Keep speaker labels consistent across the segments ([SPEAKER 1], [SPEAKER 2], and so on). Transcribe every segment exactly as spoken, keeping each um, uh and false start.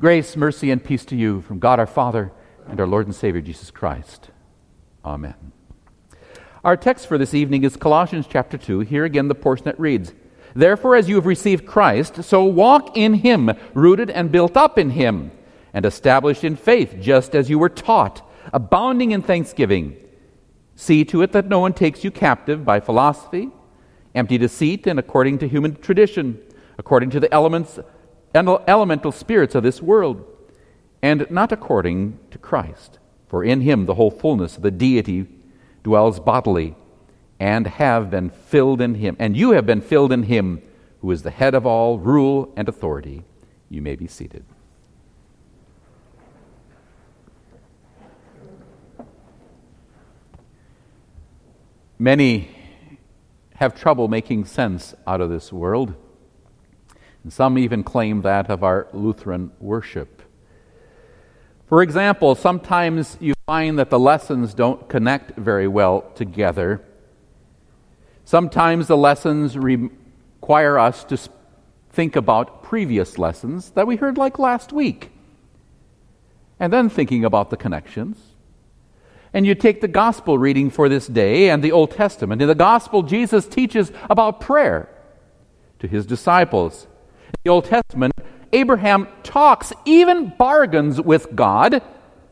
[SPEAKER 1] Grace, mercy, and peace to you from God our Father and our Lord and Savior Jesus Christ. Amen. Our text for this evening is Colossians chapter two. Here again the portion that reads, "Therefore, as you have received Christ, so walk in him, rooted and built up in him, and established in faith, just as you were taught, abounding in thanksgiving. See to it that no one takes you captive by philosophy, empty deceit, and according to human tradition, according to the elements and elemental spirits of this world, and not according to Christ. For in him the whole fullness of the deity dwells bodily, and have been filled in him, and you have been filled in him, who is the head of all rule and authority." You may be seated. Many have trouble making sense out of this world. And some even claim that of our Lutheran worship. For example, sometimes you find that the lessons don't connect very well together. Sometimes the lessons require us to think about previous lessons that we heard like last week, and then thinking about the connections. And you take the gospel reading for this day and the Old Testament. In the gospel, Jesus teaches about prayer to his disciples. In the Old Testament, Abraham talks, even bargains with God.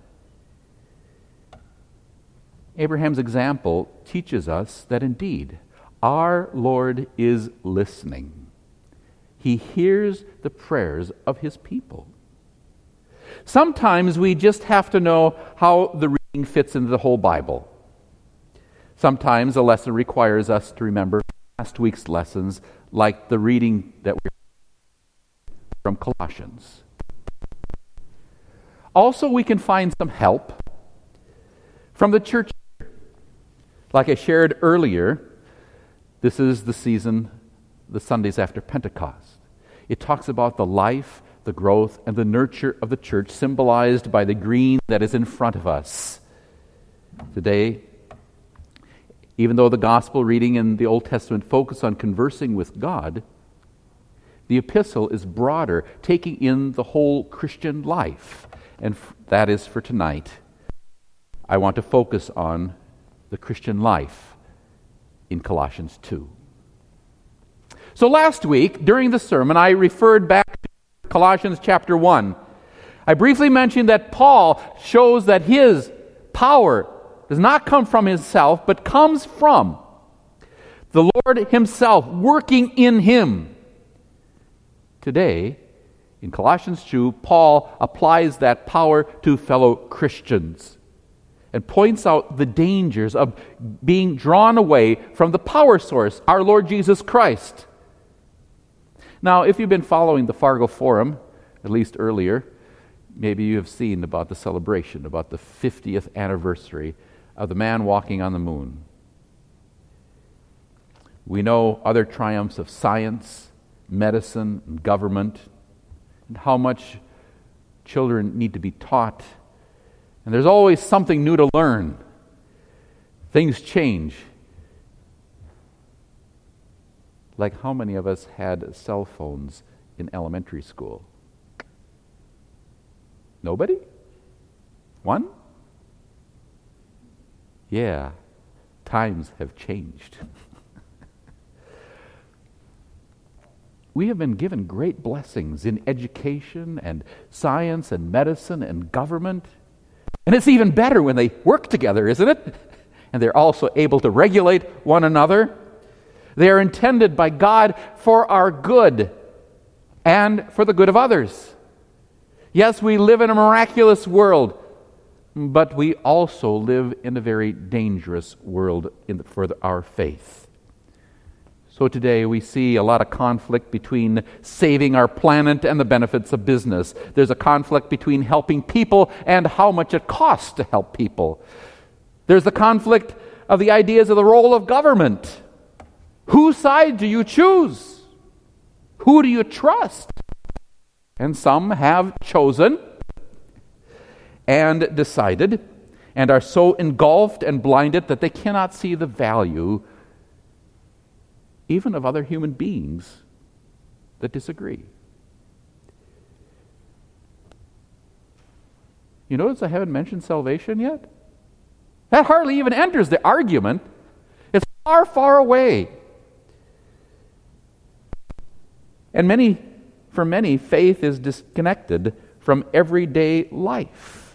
[SPEAKER 1] Abraham's example teaches us that indeed our Lord is listening. He hears the prayers of his people. Sometimes we just have to know how the reading fits into the whole Bible. Sometimes a lesson requires us to remember last week's lessons, like the reading that we from Colossians. Also, we can find some help from the church. Like I shared earlier, this is the season, the Sundays after Pentecost. It talks about the life, the growth, and the nurture of the church, symbolized by the green that is in front of us. Today, even though the gospel reading in the Old Testament focus on conversing with God, the epistle is broader, taking in the whole Christian life. And f- that is for tonight. I want to focus on the Christian life in Colossians two. So last week, during the sermon, I referred back to Colossians chapter one. I briefly mentioned that Paul shows that his power does not come from himself, but comes from the Lord himself working in him. Today, in Colossians two, Paul applies that power to fellow Christians and points out the dangers of being drawn away from the power source, our Lord Jesus Christ. Now, if you've been following the Fargo Forum, at least earlier, maybe you have seen about the celebration, about the fiftieth anniversary of the man walking on the moon. We know other triumphs of science, medicine, and government, and how much children need to be taught. And there's always something new to learn. Things change. Like how many of us had cell phones in elementary school? Nobody? One? Yeah, times have changed. We have been given great blessings in education and science and medicine and government. And it's even better when they work together, isn't it? And they're also able to regulate one another. They are intended by God for our good and for the good of others. Yes, we live in a miraculous world, but we also live in a very dangerous world in the, for the, our faith. So today we see a lot of conflict between saving our planet and the benefits of business. There's a conflict between helping people and how much it costs to help people. There's the conflict of the ideas of the role of government. Whose side do you choose? Who do you trust? And some have chosen and decided and are so engulfed and blinded that they cannot see the value even of other human beings that disagree. You notice I haven't mentioned salvation yet? That hardly even enters the argument. It's far, far away. And many, for many, faith is disconnected from everyday life.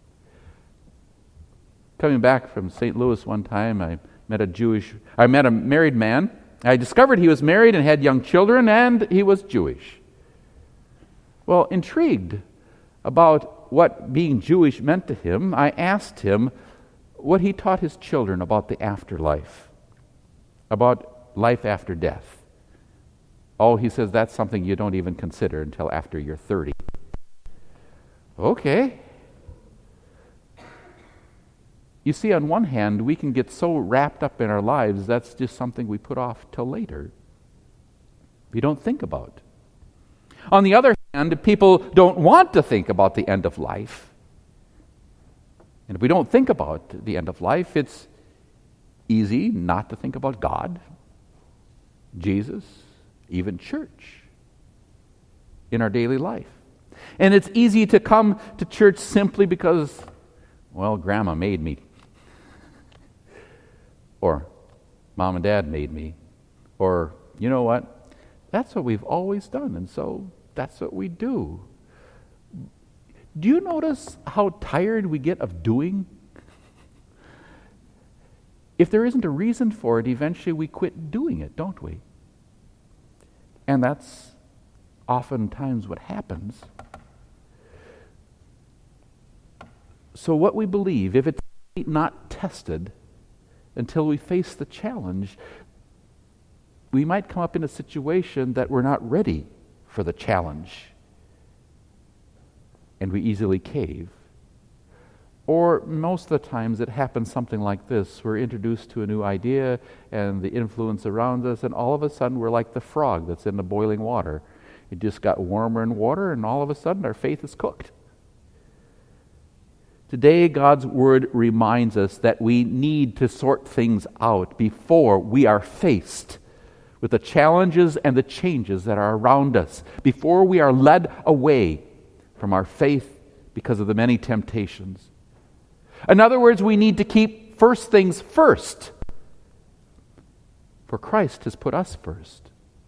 [SPEAKER 1] Coming back from Saint Louis one time, I met a Jewish, I met a married man. I discovered he was married and had young children, and he was Jewish. Well, intrigued about what being Jewish meant to him, I asked him what he taught his children about the afterlife, about life after death. Oh, he says that's something you don't even consider until after you're thirty. Okay. You see, on one hand, we can get so wrapped up in our lives, that's just something we put off till later. We don't think about. On the other hand, people don't want to think about the end of life. And if we don't think about the end of life, it's easy not to think about God, Jesus, even church in our daily life. And it's easy to come to church simply because, well, Grandma made me. Or Mom and Dad made me. Or, you know what? That's what we've always done, and so that's what we do. Do you notice how tired we get of doing? If there isn't a reason for it, eventually we quit doing it, don't we? And that's oftentimes what happens. So what we believe, if it's not tested until we face the challenge, we might come up in a situation that we're not ready for the challenge, and we easily cave. Or most of the times it happens something like this. We're introduced to a new idea and the influence around us, and all of a sudden we're like the frog that's in the boiling water. It just got warmer and water, and all of a sudden our faith is cooked. Today, God's Word reminds us that we need to sort things out before we are faced with the challenges and the changes that are around us, before we are led away from our faith because of the many temptations. In other words, we need to keep first things first, for Christ has put us first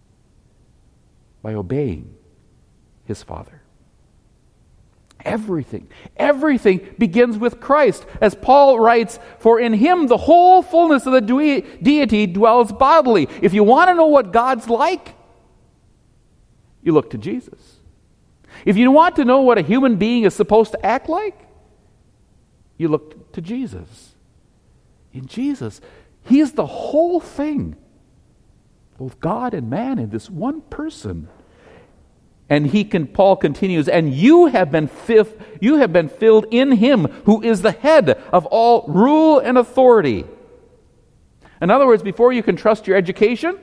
[SPEAKER 1] by obeying His Father. Everything, everything begins with Christ. As Paul writes, for in Him the whole fullness of the de- deity dwells bodily. If you want to know what God's like, you look to Jesus. If you want to know what a human being is supposed to act like, you look to Jesus. In Jesus, He is the whole thing, both God and man in this one person. And he can, Paul continues, and you have been fifth, you have been filled in Him who is the head of all rule and authority. In other words, before you can trust your education,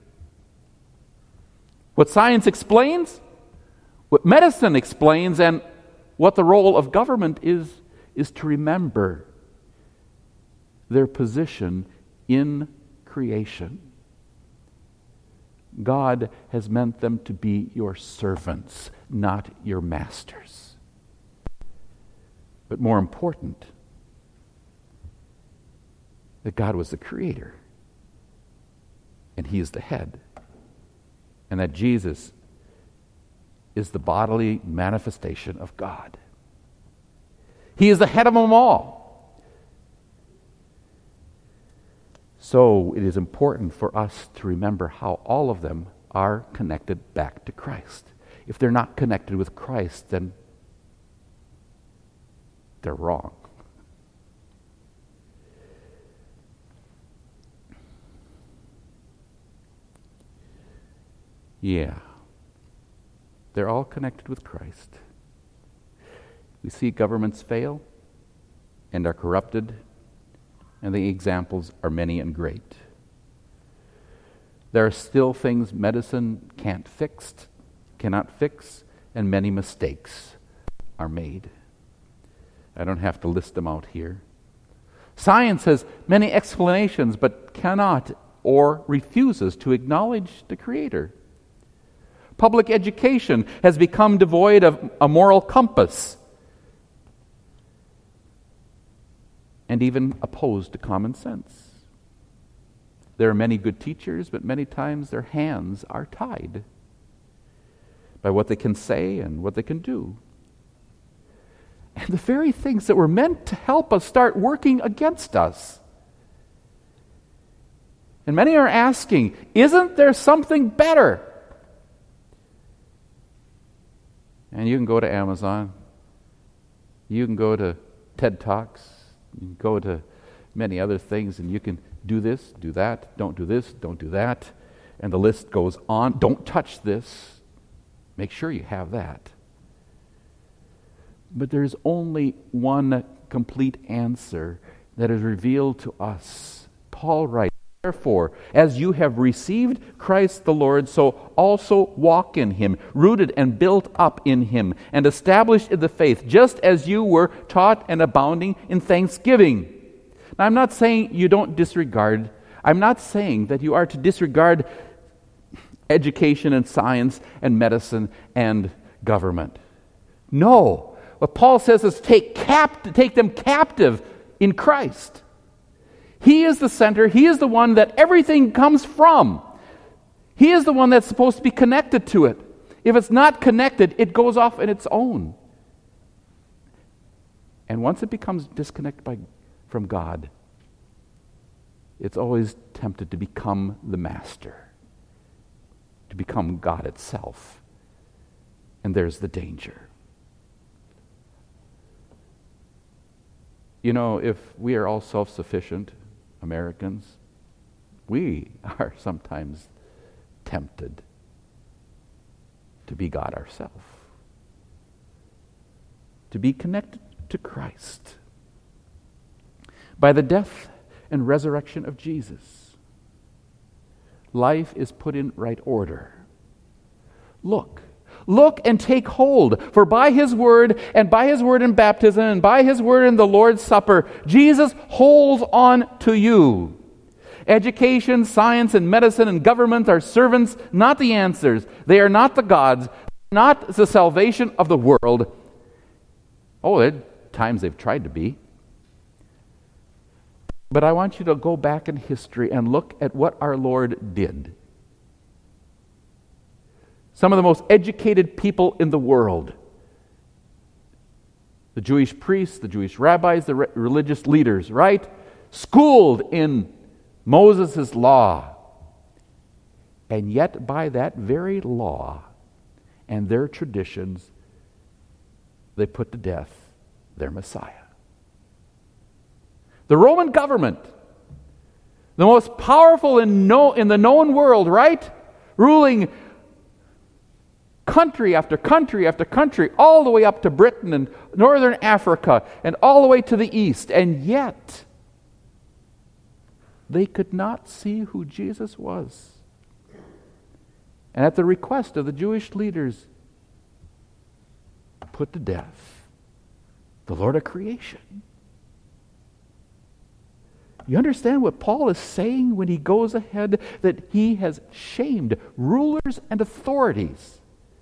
[SPEAKER 1] what science explains, what medicine explains, and what the role of government is, is to remember their position in creation. God has meant them to be your servants, not your masters. But more important, that God was the creator, and He is the head, and that Jesus is the bodily manifestation of God. He is the head of them all. So it is important for us to remember how all of them are connected back to Christ. If they're not connected with Christ, then they're wrong. Yeah. They're all connected with Christ. We see governments fail and are corrupted, and the examples are many and great. There are still things medicine can't fix, cannot fix, and many mistakes are made. I don't have to list them out here. Science has many explanations, but cannot or refuses to acknowledge the Creator. Public education has become devoid of a moral compass. and even opposed to common sense. There are many good teachers, but many times their hands are tied by what they can say and what they can do. And the very things that were meant to help us start working against us. And many are asking, isn't there something better? And you can go to Amazon. You can go to TED Talks. You can go to many other things, and you can do this, do that, don't do this, don't do that. And the list goes on. Don't touch this. Make sure you have that. But there's only one complete answer that is revealed to us. Paul writes, therefore, as you have received Christ the Lord, so also walk in him, rooted and built up in him, and established in the faith, just as you were taught and abounding in thanksgiving. Now, I'm not saying you don't disregard, I'm not saying that you are to disregard education and science and medicine and government. No. What Paul says is take cap- take them captive in Christ. He is the center. He is the one that everything comes from. He is the one that's supposed to be connected to it. If it's not connected, it goes off on its own. And once it becomes disconnected by, from God, it's always tempted to become the master, to become God itself. And there's the danger. You know, if we are all self-sufficient Americans, we are sometimes tempted to be God ourselves, to be connected to Christ. By the death and resurrection of Jesus, life is put in right order. Look. Look and take hold, for by his word, and by his word in baptism, and by his word in the Lord's Supper, Jesus holds on to you. Education, science, and medicine and government are servants, not the answers. They are not the gods, not the salvation of the world. Oh, there are times they've tried to be. But I want you to go back in history and look at what our Lord did. Some of the most educated people in the world, the Jewish priests, the Jewish rabbis, the re- religious leaders, right? Schooled in Moses' law. And yet by that very law and their traditions, they put to death their Messiah. The Roman government, the most powerful in, no, in the known world, right? Ruling country after country after country, all the way up to Britain and northern Africa and all the way to the east. And yet, they could not see who Jesus was. And at the request of the Jewish leaders, put to death the Lord of creation. You understand what Paul is saying when he goes ahead that he has shamed rulers and authorities?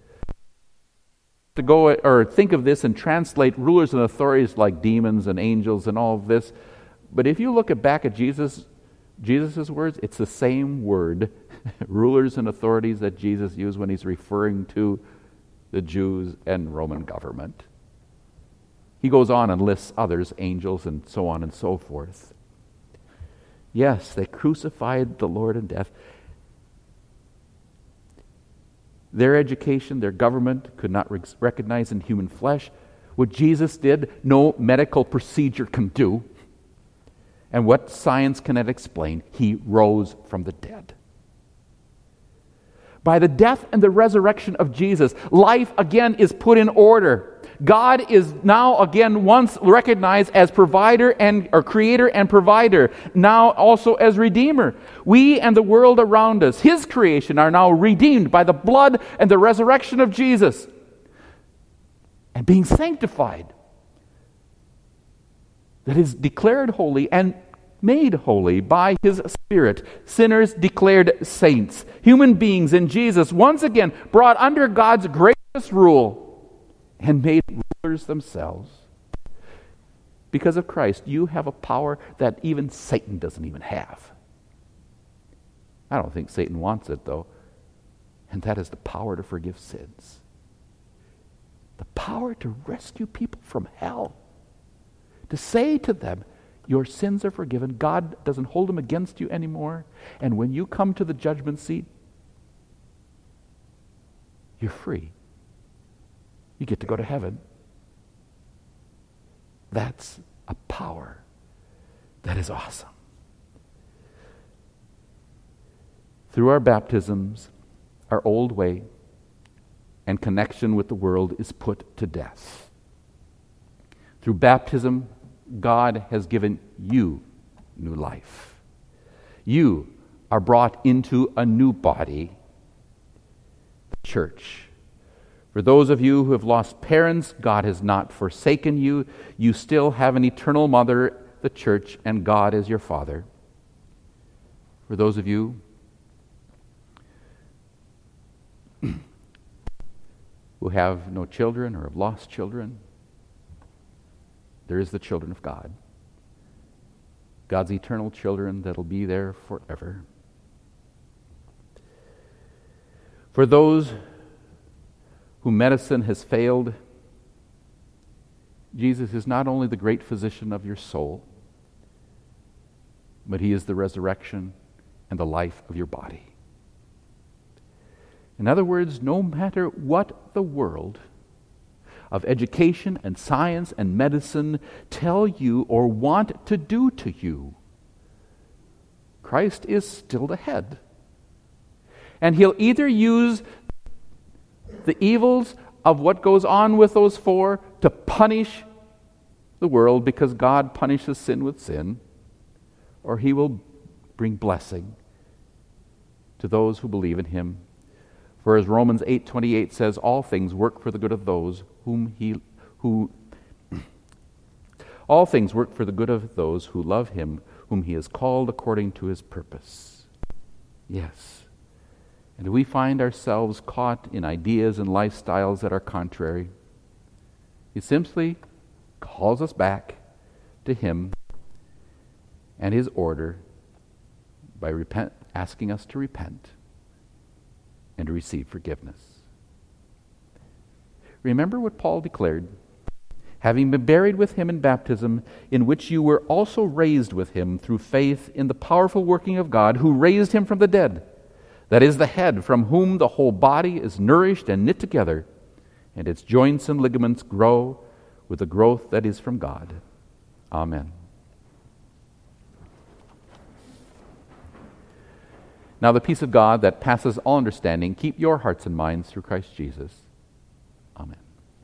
[SPEAKER 1] To go or think of this and translate rulers and authorities like demons and angels and all of this. But if you look at back at Jesus, Jesus' words, it's the same word, rulers and authorities, that Jesus used when he's referring to the Jews and Roman government. He goes on and lists others, angels and so on and so forth. Yes, they crucified the Lord in death. Their education, their government could not rec- recognize in human flesh. What Jesus did, no medical procedure can do. And what science cannot explain, he rose from the dead. By the death and the resurrection of Jesus, life again is put in order. God is now again once recognized as provider and or creator and provider, now also as redeemer. We and the world around us, his creation, are now redeemed by the blood and the resurrection of Jesus and being sanctified. That is declared holy and made holy by his Spirit. Sinners declared saints. Human beings in Jesus once again brought under God's gracious rule and made rulers themselves. Because of Christ, you have a power that even Satan doesn't even have. I don't think Satan wants it, though. And that is the power to forgive sins. The power to rescue people from hell. To say to them, your sins are forgiven. God doesn't hold them against you anymore. And when you come to the judgment seat, you're free. You get to go to heaven. That's a power that is awesome. Through our baptisms, our old way and connection with the world is put to death. Through baptism, God has given you new life. You are brought into a new body, the church. For those of you who have lost parents, God has not forsaken you. You still have an eternal mother, the church, and God is your Father. For those of you who have no children or have lost children, there is the children of God. God's eternal children that'll be there forever. For those whom medicine has failed, Jesus is not only the great physician of your soul, but he is the resurrection and the life of your body. In other words, no matter what the world of education and science and medicine tell you or want to do to you, Christ is still the head. And he'll either use the evils of what goes on with those four to punish the world because God punishes sin with sin, or he will bring blessing to those who believe in him. For as Romans eight twenty-eight says, all things work for the good of those whom he who all things work for the good of those who love him, whom he has called according to his purpose. Yes. And we find ourselves caught in ideas and lifestyles that are contrary, he simply calls us back to him and his order by repent, asking us to repent and to receive forgiveness. Remember what Paul declared, having been buried with him in baptism, in which you were also raised with him through faith in the powerful working of God who raised him from the dead. That is the head, from whom the whole body is nourished and knit together, and its joints and ligaments grow with the growth that is from God. Amen. Now the peace of God that passes all understanding, keep your hearts and minds through Christ Jesus. Amen.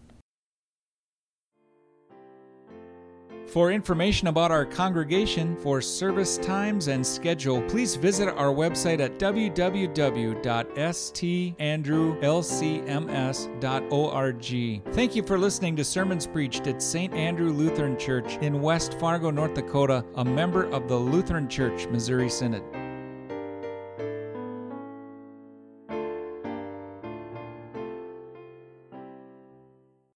[SPEAKER 2] For information about our congregation, for service times and schedule, please visit our website at w w w dot s t andrew l c m s dot org. Thank you for listening to sermons preached at Saint Andrew Lutheran Church in West Fargo, North Dakota, a member of the Lutheran Church Missouri Synod.